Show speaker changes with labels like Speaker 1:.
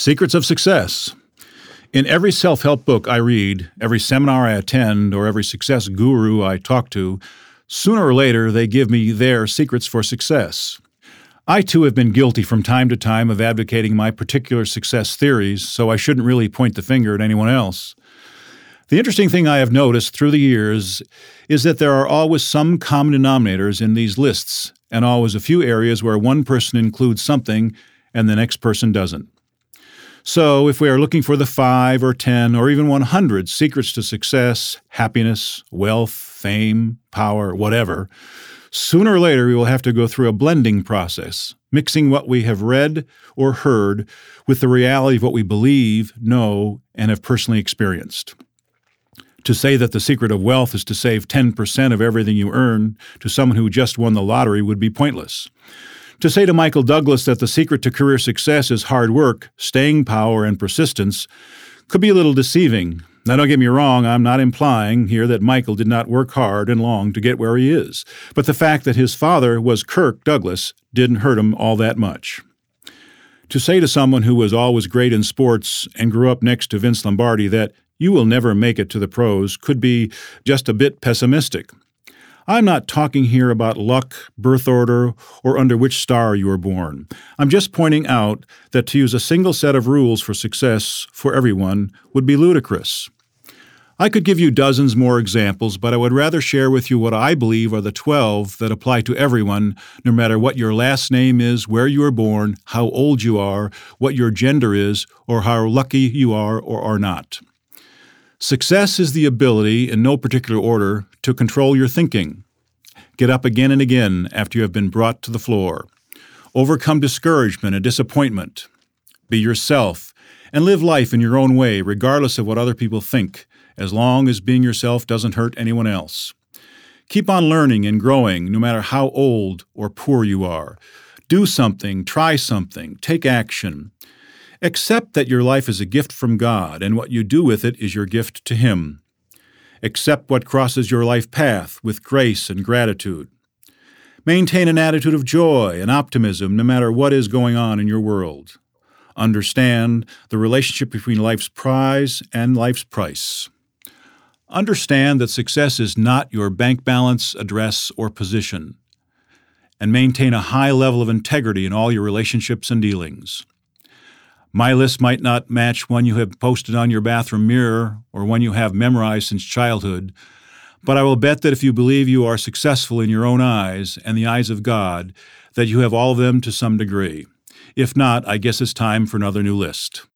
Speaker 1: Secrets of Success. In every self-help book I read, every seminar I attend, or every success guru I talk to, sooner or later they give me their secrets for success. I too have been guilty from time to time of advocating my particular success theories, so I shouldn't really point the finger at anyone else. The interesting thing I have noticed through the years is that there are always some common denominators in these lists, and always a few areas where one person includes something and the next person doesn't. So, if we are looking for the 5 or 10 or even 100 secrets to success, happiness, wealth, fame, power, whatever, sooner or later we will have to go through a blending process, mixing what we have read or heard with the reality of what we believe, know, and have personally experienced. To say that the secret of wealth is to save 10% of everything you earn to someone who just won the lottery would be pointless. To say to Michael Douglas that the secret to career success is hard work, staying power, and persistence could be a little deceiving. Now, don't get me wrong, I'm not implying here that Michael did not work hard and long to get where he is, but the fact that his father was Kirk Douglas didn't hurt him all that much. To say to someone who was always great in sports and grew up next to Vince Lombardi that you will never make it to the pros could be just a bit pessimistic. I'm not talking here about luck, birth order, or under which star you were born. I'm just pointing out that to use a single set of rules for success for everyone would be ludicrous. I could give you dozens more examples, but I would rather share with you what I believe are the 12 that apply to everyone, no matter what your last name is, where you were born, how old you are, what your gender is, or how lucky you are or are not. Success is the ability, in no particular order, to control your thinking. Get up again and again after you have been brought to the floor. Overcome discouragement and disappointment. Be yourself and live life in your own way, regardless of what other people think, as long as being yourself doesn't hurt anyone else. Keep on learning and growing, no matter how old or poor you are. Do something, try something, take action. Accept that your life is a gift from God, and what you do with it is your gift to Him. Accept what crosses your life path with grace and gratitude. Maintain an attitude of joy and optimism no matter what is going on in your world. Understand the relationship between life's prize and life's price. Understand that success is not your bank balance, address, or position. And maintain a high level of integrity in all your relationships and dealings. My list might not match one you have posted on your bathroom mirror or one you have memorized since childhood, but I will bet that if you believe you are successful in your own eyes and the eyes of God, that you have all of them to some degree. If not, I guess it's time for another new list.